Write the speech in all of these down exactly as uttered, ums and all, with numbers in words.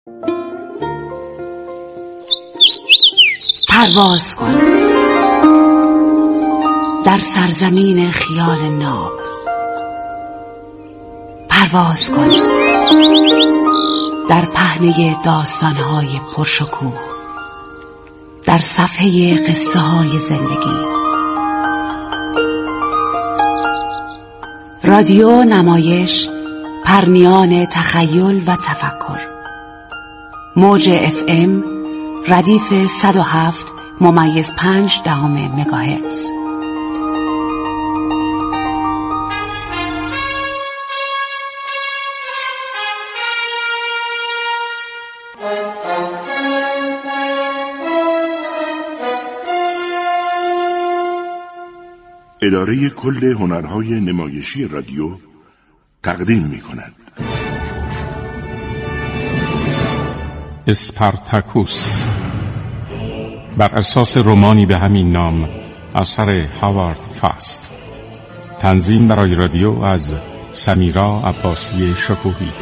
پرواز کن در سرزمین خیال ناب، پرواز کن در پهنه داستان‌های پرشکوه، در صفحه قصه های زندگی. رادیو نمایش، پرنیان تخیل و تفکر. موج اف ام ردیف صد و هفت ممیز پنج دهم مگاهرتز. اداره کل هنرهای نمایشی رادیو تقدیم می کند اسپارتاکوس، بر اساس رمانی به همین نام اثر هاوارد فاست. تنظیم برای رادیو از سمیرا عباسی شکوهی.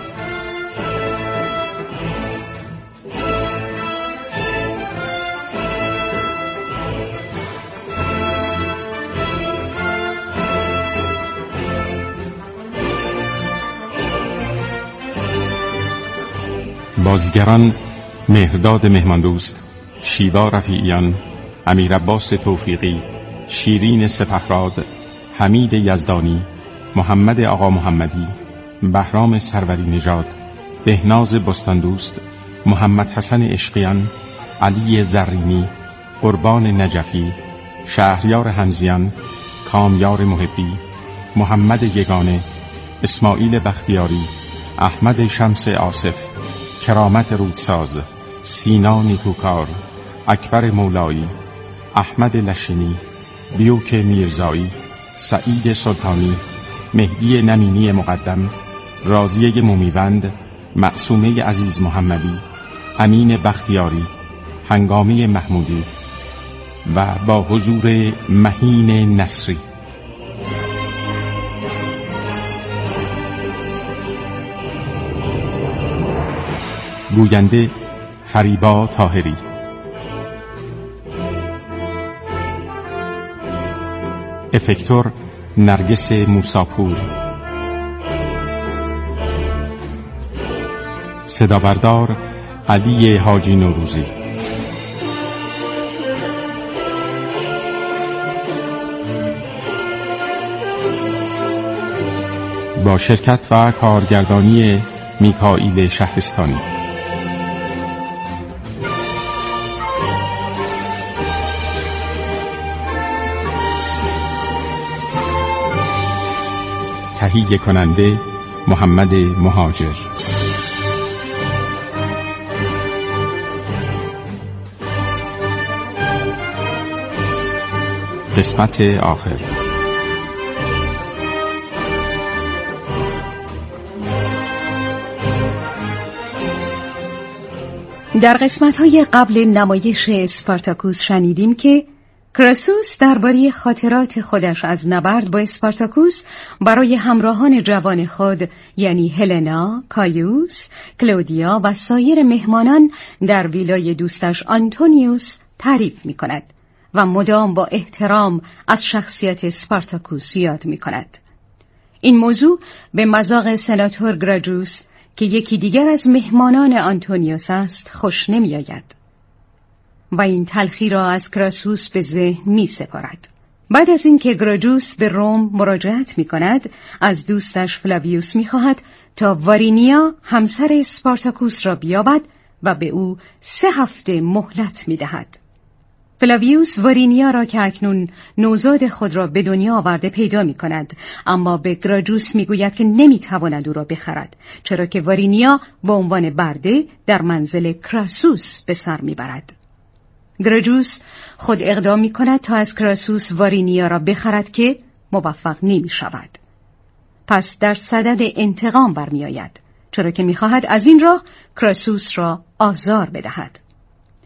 بازیگران: مهرداد مهماندوست، شیدا رفیعیان، امیر عباس توفیقی، شیرین سپهراد، حمید یزدانی، محمد آقا محمدی، بهرام سروری نژاد، بهناز بستاندوست، محمد حسن عشقیان، علی زرینی، قربان نجفی، شهریار حمزیان، کامیار محبی، محمد یگانه، اسماعیل بختیاری، احمد شمس آصف، کرامت رودساز، سینا نیکوکار، اکبر مولایی، احمد لشینی، بیوک میرزایی، سعید سلطانی، مهدی نمینی مقدم، راضیه مومیوند، معصومه عزیز محمدی، امین بختیاری، هنگامی محمودی و با حضور مهین نصری. گوینده: فریبا طاهری. افکتور: نرگس موساپور. صدابردار: علی حاجی نوروزی. با شرکت و کارگردانی میکائیل شهرستانی. تهیه کننده: محمد مهاجر. قسمت آخر. در قسمت‌های قبل نمایش اسپارتاکوس شنیدیم که کراسوس درباره خاطرات خودش از نبرد با اسپارتاکوس برای همراهان جوان خود یعنی هلنا، کایوس، کلودیا و سایر مهمانان در ویلای دوستش آنتونیوس تعریف می کند و مدام با احترام از شخصیت اسپارتاکوس یاد می کند. این موضوع به مذاق سناتور گراجوس که یکی دیگر از مهمانان آنتونیوس است خوش نمی آید و این تلخی را از کراسوس به ذهن می سپارد. بعد از اینکه گراجوس به روم مراجعت می کند، از دوستش فلاویوس می خواهد تا وارینیا همسر اسپارتاکوس را بیابد و به او سه هفته مهلت می دهد. فلاویوس وارینیا را که اکنون نوزاد خود را به دنیا آورده پیدا می کند، اما به گراجوس می گوید که نمی تواند او را بخرد، چرا که وارینیا به عنوان برده در منزل کراسوس به سر می برد. گراجوس خود اقدام می کند تا از کراسوس وارینیا را بخرد که موفق نمی شود. پس در صدد انتقام برمی آید، چرا که می خواهد از این راه کراسوس را آزار بدهد.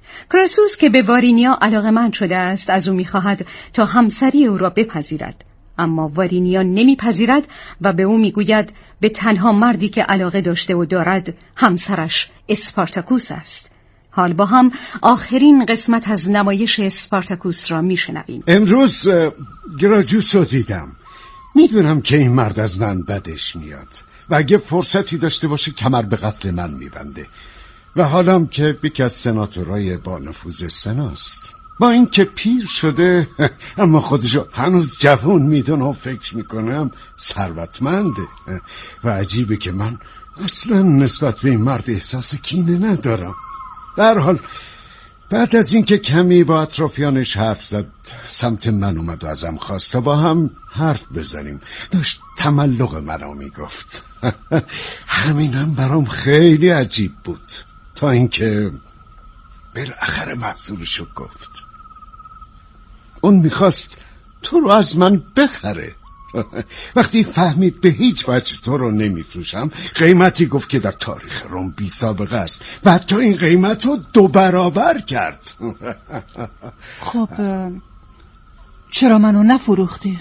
کراسوس که به وارینیا علاقه‌مند شده است از او می خواهد تا همسری او را بپذیرد، اما وارینیان نمیپذیرد و به او میگوید به تنها مردی که علاقه داشته و دارد همسرش اسپارتاکوس است. حال با هم آخرین قسمت از نمایش اسپارتاکوس را میشنویم. امروز گراجوس رو دیدم. میدونم که این مرد از من بدش میاد و اگه فرصتی داشته باشه کمر به قتل من میبنده و حالم که یکی از سناتورای با نفوذ سناست. با این که پیر شده اما خودشو هنوز جوان میدونه و فکر میکنم ثروتمنده و عجیبه که من اصلا نسبت به این مرد احساس کینه ندارم. در حال بعد از اینکه کمی با اطرافیانش حرف زد سمت من اومد و ازم خواست تا با هم حرف بزنیم. داشت تملق منو میگفت. همینم برام خیلی عجیب بود تا اینکه بالاخره محصولشو گفت. اون میخواست تو رو از من بخره. وقتی فهمید به هیچ وجه تو رو نمیفروشم قیمتی گفت که در تاریخ روم بی سابقه است و حتی این قیمت رو دو برابر کرد. خب چرا منو نفروختی؟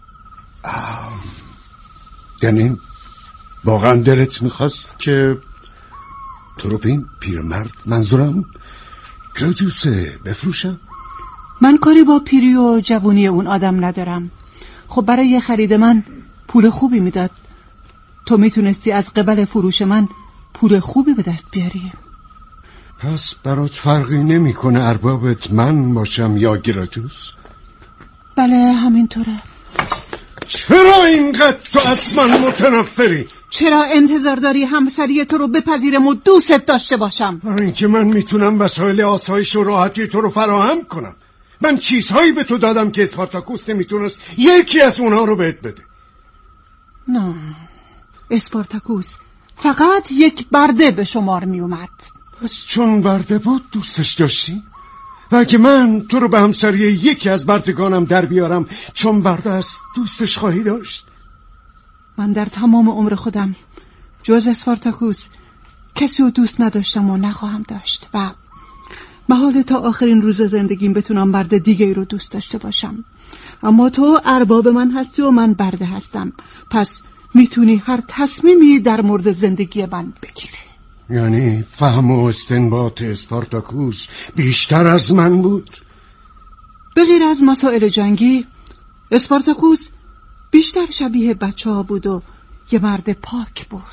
یعنی واقعا دلت میخواست که تو رو به این پیرمرد، منظورم گراجوسه، بفروشم؟ من کاری با پیری و جوانی اون آدم ندارم. خب برای خرید من پول خوبی میداد. تو میتونستی از قبل فروش من پول خوبی به دست بیاری. پس برات فرقی نمیکنه اربابت من باشم یا گراجوس؟ بله همینطوره. چرا اینقدر تو از من متنفری؟ چرا انتظار داری همسری تو رو بپذیرم و دوست داشته باشم؟ برای اینکه من میتونم وسایل آسایش و راحتی تو رو فراهم کنم. من چیزهایی به تو دادم که اسپارتاکوس نمیتونست یکی از اونها رو بهت بده. نه، اسپارتاکوس فقط یک برده به شمار می اومد. پس چون برده بود دوستش داشتی؟ و اگه من تو رو به همسری یکی از بردگانم در بیارم چون برده است دوستش خواهی داشت؟ من در تمام عمر خودم جز اسپارتاکوس کسی رو دوست نداشتم و نخواهم داشت و محاله تا آخرین روز زندگیم بتونم برده دیگه رو دوست داشته باشم. اما تو ارباب من هستی و من برده هستم، پس میتونی هر تصمیمی در مورد زندگی من بگیری. یعنی فهم و استنباط اسپارتاکوس بیشتر از من بود؟ به غیر از مسائل جنگی اسپارتاکوس بیشتر شبیه بچه ها بود و یه مرد پاک بود.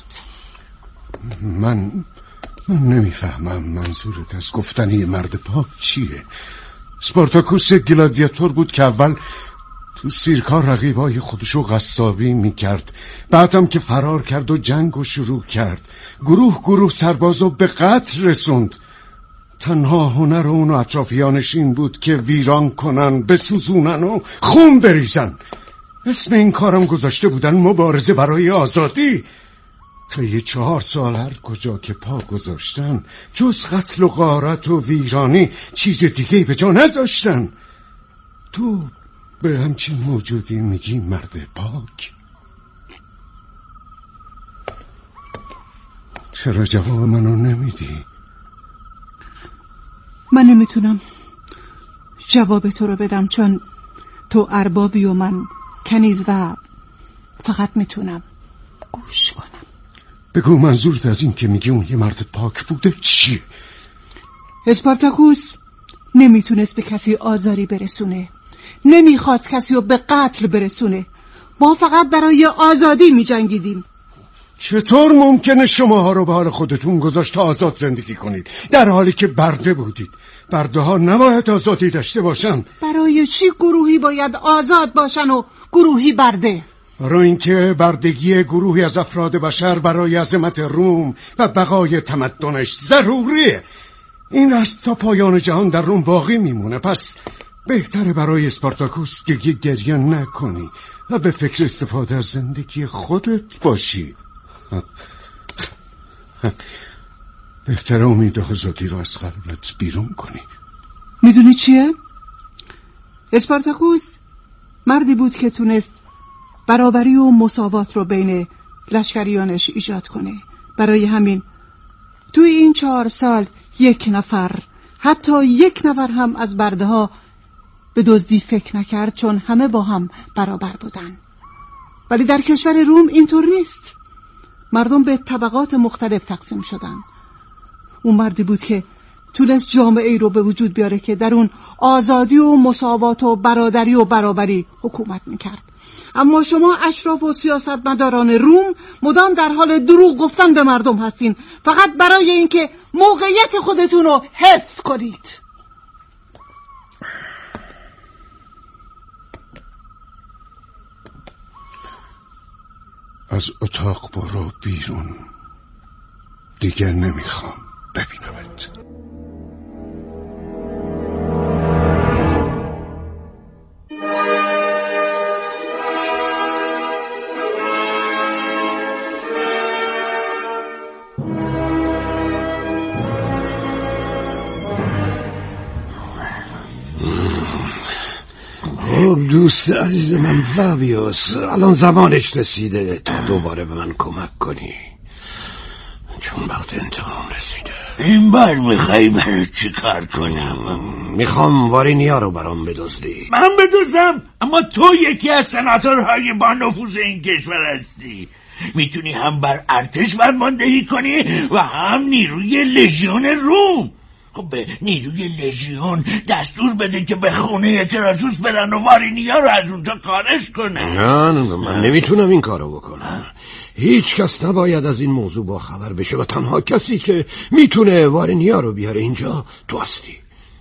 من من نمیفهمم منظورت از گفتن یه مرد پاک چیه؟ اسپارتاکوس گلادیاتور بود که اول تو سیرکا رقیبای خودشو غصابی میکرد، بعدم که فرار کرد و جنگو شروع کرد، گروه گروه سربازو به قتل رسوند. تنها هنر اون و اطرافیانش این بود که ویران کنن، بسوزونن و خون بریزن. اسم این کارم گذاشته بودن مبارزه برای آزادی. تا یه چهار سال هر کجا که پا گذاشتن جز قتل و غارت و ویرانی چیز دیگه به جا نذاشتن. تو به همچین موجودی میگی مرد پاک؟ چرا جواب منو نمیدی؟ من نمیتونم جواب تو رو بدم چون تو اربابی و من کنیز و فقط میتونم گوش کنم. بگو منظورت از این که میگی اون یه مرد پاک بوده چیه؟ اسپارتاکوس نمیتونست به کسی آزاری برسونه، نمیخواست کسی رو به قتل برسونه. ما فقط برای آزادی میجنگیدیم. چطور ممکنه شماها رو به حال خودتون گذاشت تا آزاد زندگی کنید در حالی که برده بودید؟ برده ها نباید آزادی داشته باشن. برای چی گروهی باید آزاد باشن و گروهی برده؟ برای اینکه بردگی گروهی از افراد بشر برای عظمت روم و بقای تمدنش ضروریه. این است تا پایان جهان در روم باقی میمونه. پس بهتره برای اسپارتاکوس دیگه گریه نکنی و به فکر استفاده از زندگی خودت باشی. بهتره امید آزادی رو از قلبت بیرون کنی. میدونی چیه؟ اسپارتاکوس مردی بود که تونست برابری و مساوات رو بین لشکریانش ایجاد کنه. برای همین توی این چهار سال یک نفر، حتی یک نفر هم از برده ها به دزدی فکر نکرد، چون همه با هم برابر بودن. ولی در کشور روم اینطور نیست. مردم به طبقات مختلف تقسیم شدن. اون مردی بود که تونست جامعه ای رو به وجود بیاره که در اون آزادی و مساوات و برادری و برابری حکومت میکرد. اما شما اشراف و سیاستمداران روم مدام در حال دروغ گفتن به مردم هستین، فقط برای اینکه موقعیت خودتون رو حفظ کنید. از اتاق برو بیرون، دیگر نمیخوام ببینمت. خب دوست عزیز من فابیوس، الان زمانش رسیده تا دوباره به من کمک کنی، چون وقت انتقام رسیده. این بار میخوای برای چی کار کنم؟ میخوام وارینیا رو برام بدزدی. من بدزدم؟ اما تو یکی از سناتورهای با نفوذ این کشور هستی. میتونی هم بر ارتش فرماندهی کنی و هم نیروی لژیون روم. خب به نیروی لژیون دستور بده که به خونه کراسوس برن و وارینیا رو از اونجا خارج کنه. نه نه من نمیتونم این کارو بکنم. هیچ کس نباید از این موضوع با خبر بشه و تنها کسی که میتونه وارینیا رو بیاره اینجا تو هستی.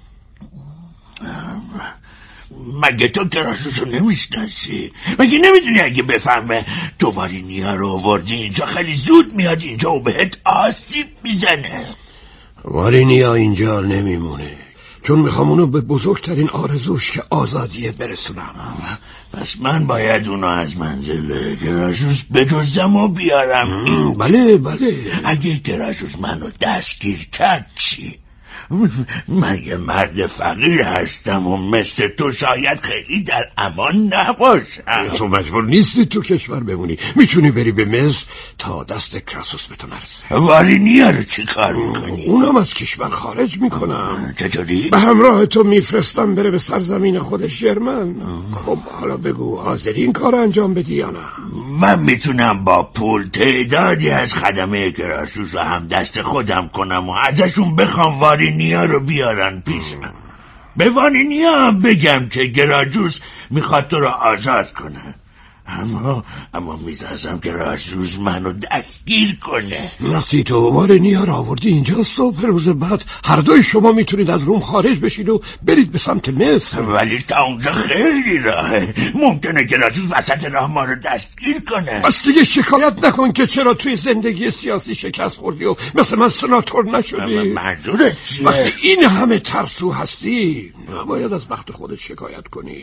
مگه تو کراسوس رو نمیشناسی؟ مگه نمیدونی اگه بفهمه تو وارینیا رو آوردی اینجا خیلی زود میاد اینجا و بهت آسیب میزنه؟ وارینیا اینجا نمیمونه، چون میخوام اونو به بزرگترین آرزوش که آزادیه برسونم. پس من باید اونو از منزل کراسوس بدزدم و بیارم. بله بله. اگه کراسوس منو دستگیر کرد چی؟ من یه مرد فقیر هستم و مثل تو شاید خیلی در امان نباشم. تو مجبور نیستی تو کشور بمونی، میتونی بری به مصر تا دست کراسوس به تو نرسه. وارینیا رو چی کار میکنی؟ اونم از کشور خارج میکنم. چطوری؟ به همراه تو میفرستم بره به سرزمین خودش ژرمن. خب حالا بگو حاضری این کار انجام بدی یا نه؟ من میتونم با پول تعدادی از خدمه کراسوس رو هم دست خودم کنم و ازشون بخوام وارینیا رو بیارن پیشم. به وارینیا هم بگم که گراجوس میخواد تو رو آزاد کنه، اما اما میترسم که راسوس منو دستگیر کنه. وقتی تو وارینیا رو آوردی اینجا، صبح روز بعد هر دوی شما میتونید از روم خارج بشید و برید به سمت مصر. ولی تا اونجا خیلی راهه، ممکنه که راسوس وسط راه ما رو دستگیر کنه. بس دیگه شکایت نکن که چرا توی زندگی سیاسی شکست خوردی و مثل من سناتور نشدی. منظورت چیه؟ وقتی این همه ترسو هستی نباید از بخت خودت شکایت کنی.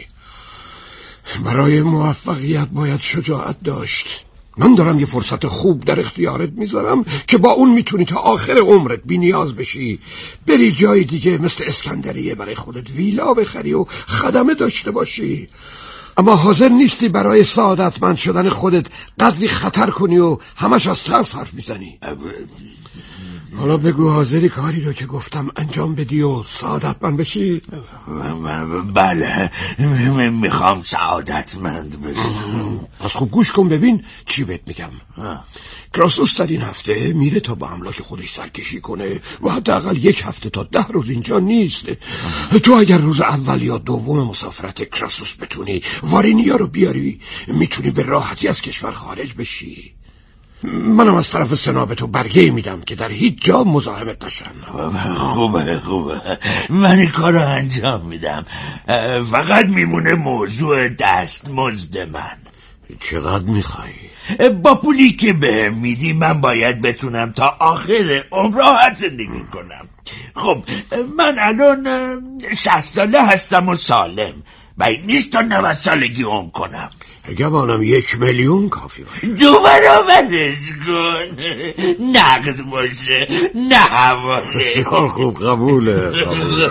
برای موفقیت باید شجاعت داشت. من دارم یه فرصت خوب در اختیارت میذارم که با اون میتونی تا آخر عمرت بی نیاز بشی، بری جای دیگه مثل اسکندریه برای خودت ویلا بخری و خدمه داشته باشی. اما حاضر نیستی برای سعادتمند شدن خودت قدری خطر کنی و همش از ترس حرف میزنی. حالا بگو حاضری کاری رو که گفتم انجام بدی و سعادتمند بشی؟ بله، میخوام سعادتمند بشم. پس خوب گوش کن ببین چی بهت میگم. کراسوس در این هفته میره تا با املاک خودش سرکشی کنه و حداقل یک هفته تا ده روز اینجا نیست. تو اگر روز اول یا دوم مسافرت کراسوس بتونی وارینیا رو بیاری، میتونی به راحتی از کشور خارج بشی. منم از طرف سنا به تو برگه میدم که در هیچ جا مزاحمت نشن. خوبه خوبه، من این کار رو انجام میدم. فقط میمونه موضوع دستمزد من. چقدر میخوای؟ با پولی که بهم میدی من باید بتونم تا آخر عمر راحت زندگی کنم. خب من الان شصت ساله هستم و سالم، باید نیست تا نود سالگی عمر کنم. گمانم یک میلیون کافی باشه. دو برابرش کن، نقد باشه نه حواله. خوب قبوله قبوله.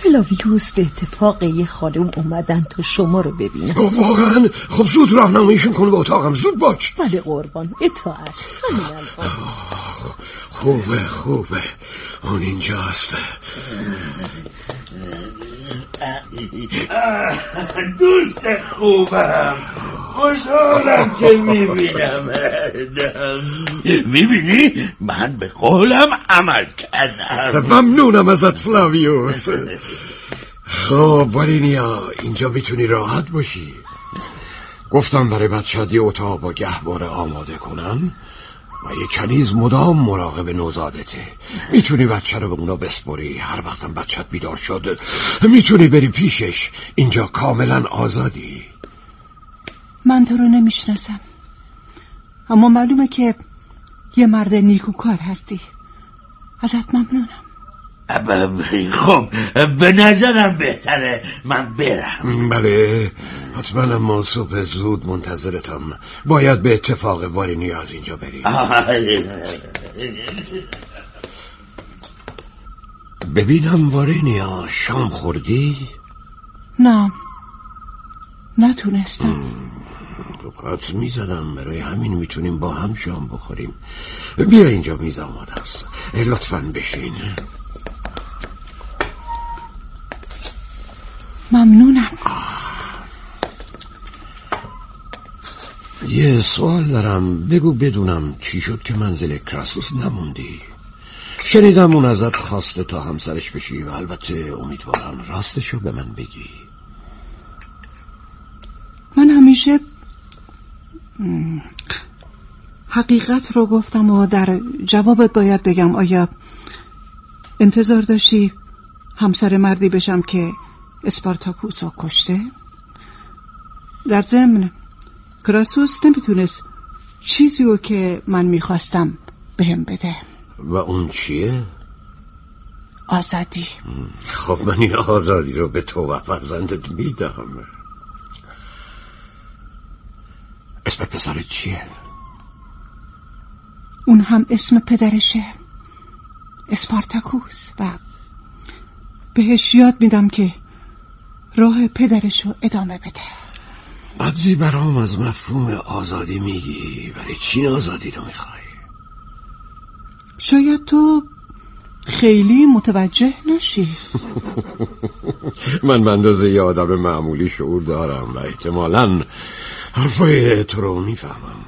فلاویوس به اتفاق یه خانم اومدن تا شما رو ببینن. واقعا؟ خب زود راهنماییشون کن به اتاقم، زود باش. بله قربان، اطاعت. خوبه خوبه، اون اینجاست. دوست خوبم، خوشحالم که میبینم. میبینی من به قولم عمل کردم. ممنونم ازت فلاویوس. خب وارینیا، اینجا میتونی راحت باشی. گفتم برای بچه یه اتاق با گهواره آماده کنم و یه کنیز مدام مراقب نوزادته. میتونی بچه رو به اونا بسپری، هر وقتم بچت بیدار شد میتونی بری پیشش. اینجا کاملا آزادی. من تو رو نمیشناسم، اما معلومه که یه مرد نیکوکار هستی. ازت ممنونم. خب به نظرم بهتره من برم. بله حتما، اما صبح زود منتظرتم. باید به اتفاق وارینیا از اینجا بری. ببینم وارینیا، شام خوردی؟ نه نتونستم. حدس میزدم، برای همین میتونیم با هم شام بخوریم. بیا اینجا، میز آماده است، لطفاً بشین. ممنونم. یه سوال دارم، بگو بدونم چی شد که منزل کراسوس نموندی؟ شنیدم اون ازت خواسته تا همسرش بشی و البته امیدوارم راستشو به من بگی. من همیشه حقیقت رو گفتم و در جوابت باید بگم، آیا انتظار داشتی همسر مردی بشم که اسپارتاکوس رو کشته؟ در ضمن کراسوس نمیتونست چیزی رو که من میخواستم بهم بده. و اون چیه؟ آزادی. خب من این آزادی رو به تو و فرزندت میدم. اسم پسرت چیه؟ اون هم اسم پدرشه، اسپارتاکوس، و بهش یاد میدم که راه پدرشو ادامه بده. بعضی برام از مفهوم آزادی میگی، برای چی آزادی رو میخوای؟ شاید تو خیلی متوجه نشی. من به اندازه یه آدم معمولی شعور دارم و احتمالاً حرفای تو رو میفهمم.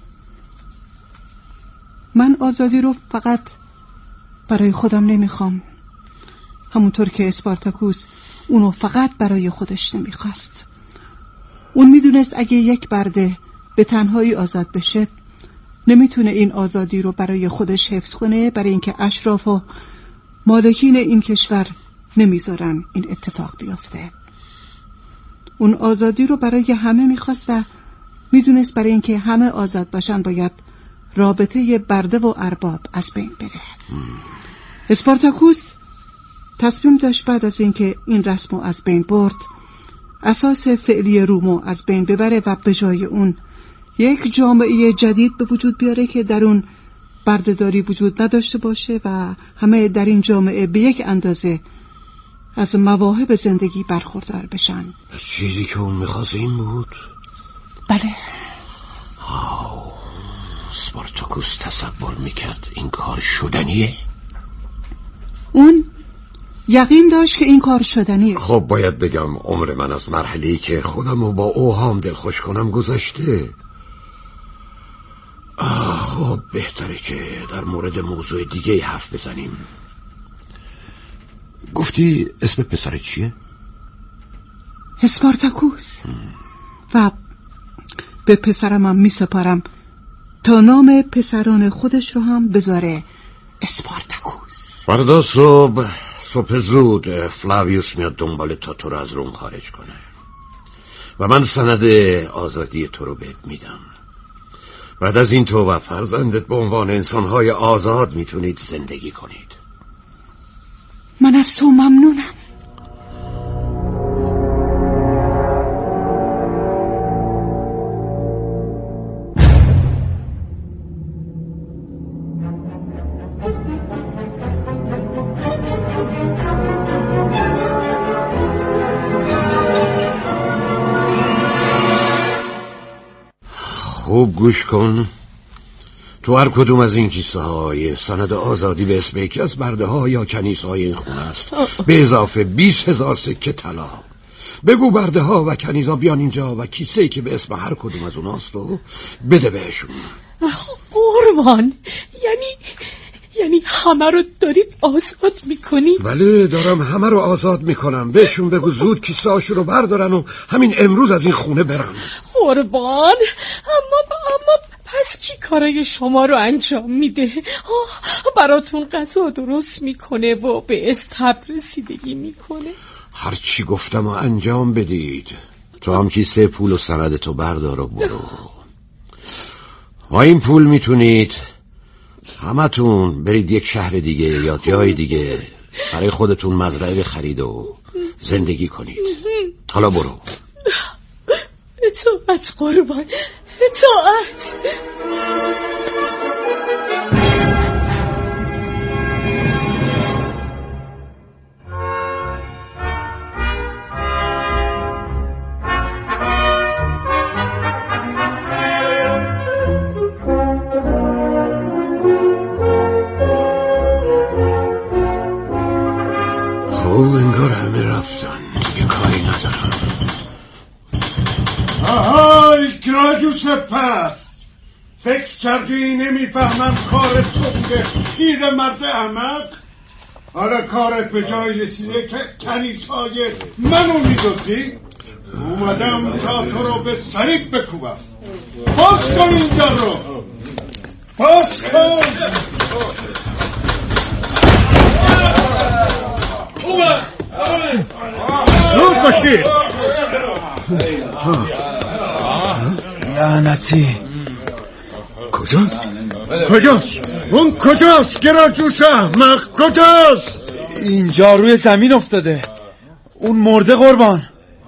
من آزادی رو فقط برای خودم نمیخوام، همونطور که اسپارتاکوس اونو فقط برای خودش نمیخواست. اون میدونست اگه یک برده به تنهایی آزاد بشه نمیتونه این آزادی رو برای خودش حفظ کنه، برای اینکه اشراف و مالکین این کشور نمیذارن این اتفاق بیفته. اون آزادی رو برای همه میخواست و میدونست برای اینکه همه آزاد باشن باید رابطه برده و ارباب از بین بره. اسپارتاکوس تصمیم داشت بعد از اینکه این رسمو از بین برد اساس فعلی رومو از بین ببره و به جای اون یک جامعه جدید به وجود بیاره که در اون بردهداری وجود نداشته باشه و همه در این جامعه به یک اندازه از مواهب زندگی برخوردار بشن. چیزی که اون میخواست این بود؟ بله. آو، اسپارتاکوس تصور میکرد این کار شدنیه؟ اون یقین داشت که این کار شدنیه. خب باید بگم عمر من از مرحله‌ای که خودم رو با اوهام دلخوش کنم گذشته. آه خب بهتره که در مورد موضوع دیگه حرف بزنیم. گفتی اسم پسر چیه؟ اسپارتاکوس. و به پسرم هم می سپارم تا نام پسران خودش رو هم بذاره اسپارتاکوس. فردا صبح صبح زود فلاویوس میاد دنبال تا تو رو از روم خارج کنه و من سند آزادی تو رو بهت میدم. بعد از این تو و فرزندت به عنوان انسانهای آزاد میتونید زندگی کنید. من از تو ممنونم. خوب گوش کن. تو هر کدوم از این کیسه های سند آزادی به اسم یکی از برده ها یا کنیس های این خونه است، به اضافه بیست هزار سکه طلا. بگو برده ها و کنیزا بیان اینجا و کیسه ای که به اسم هر کدوم از اوناست رو بده بهشون. قربان، یعنی یعنی همه رو دارید آزاد میکنی؟ بله دارم همه رو آزاد میکنم. بهشون بگو زود کیسه هاشون رو بردارن و همین امروز از این خونه برن. قربان، اما اما پس کی کارای شما رو انجام میده؟ براتون غذا درست میکنه و به استبر رسیدگی میکنه. هر چی گفتم و انجام بدید. تو هم کیسه پول و سند تو بردار و برو. با این پول میتونید همتون برید یک شهر دیگه یا جای دیگه برای خودتون مزرعه بخرید و زندگی کنید. حالا برو. اطاعت قربان، اطاعت. خب انگار همه رفتن، دیگه کاری ندارم. آهای گراجوس پس، فکر کردی نمیفهمم کار تو بوده پیر مرد احمق؟ حالا کارت به جای رسیده که کنیسای منو میدوزی؟ اومدم تا تو رو به صلیب بکوبم. باز کن این در رو، باز کن. زود باشید. لعنتی. کجاست؟ کجاست؟ اون کجاست؟ گراجوس احمق کجاست؟ اینجا روی زمین افتاده. اون مرده قربان.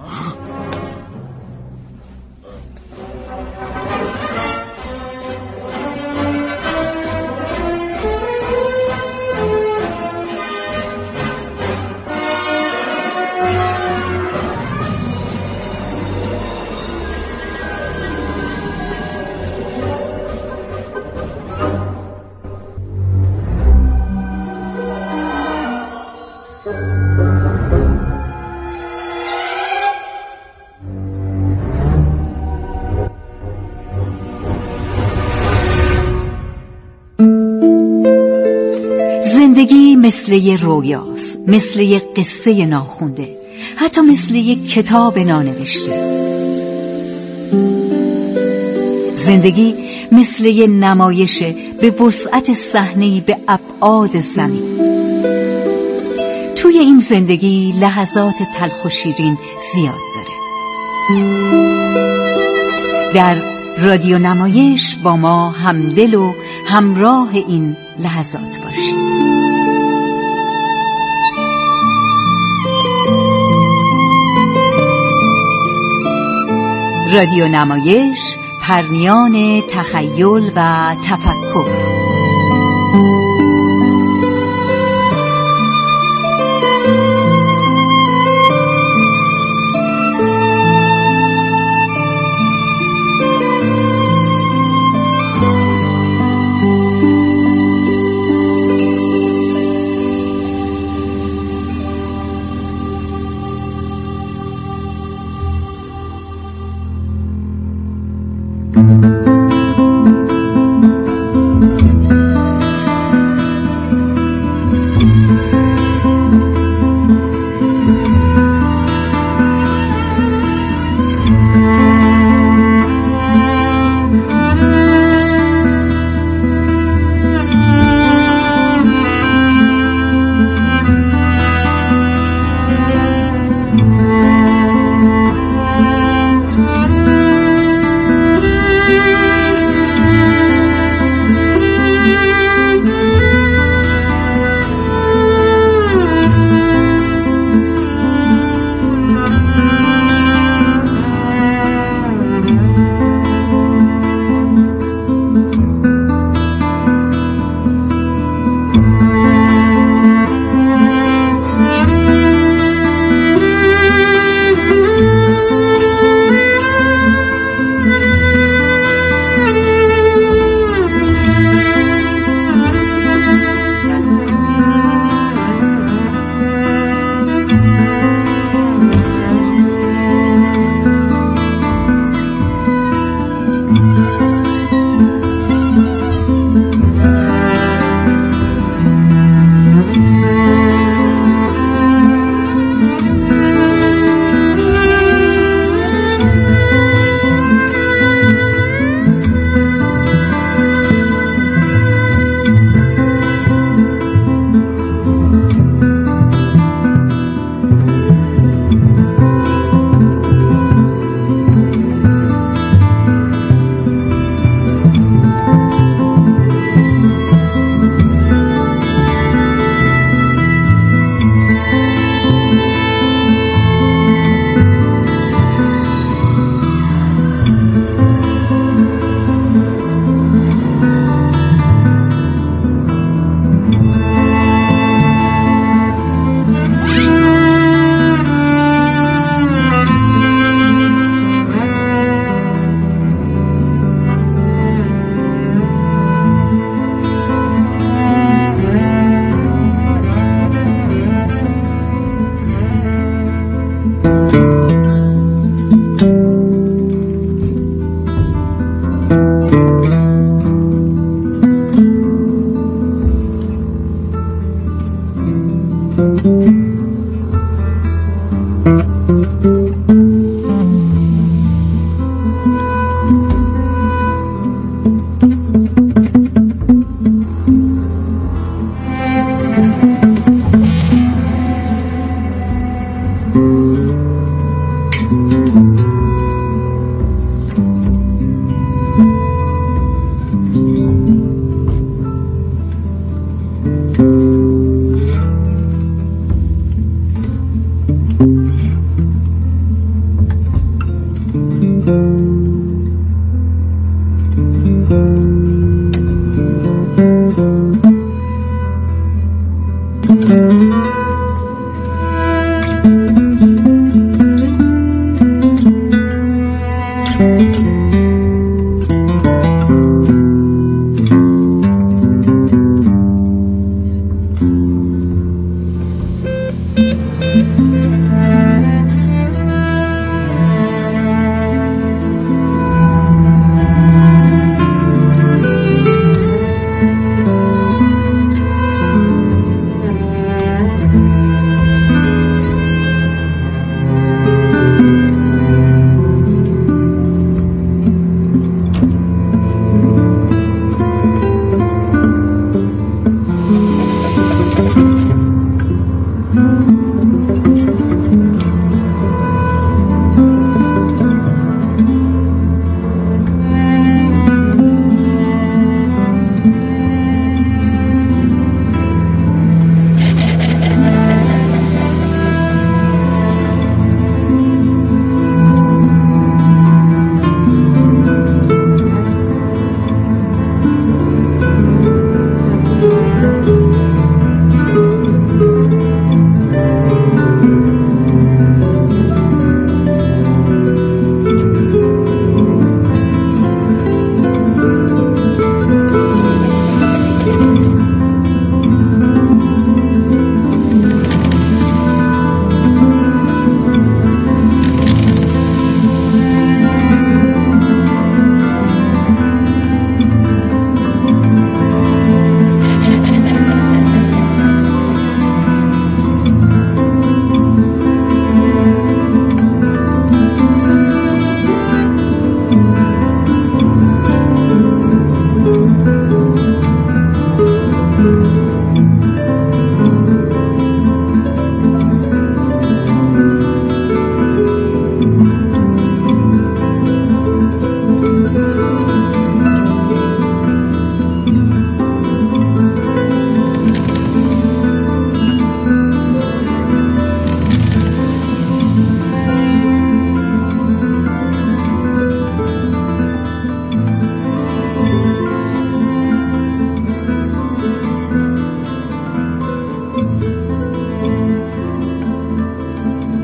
زندگی مثل یه رویاست، مثل یه قصه ناخونده، حتی مثل یه کتاب نانوشته. زندگی مثل یه نمایش به وسعت صحنه‌ای به ابعاد زمین. توی این زندگی لحظات تلخ و شیرین زیاد داره. در رادیو نمایش با ما همدل و همراه این لحظات باشید. رادیو نمایش، پرنیان تخیل و تفکر.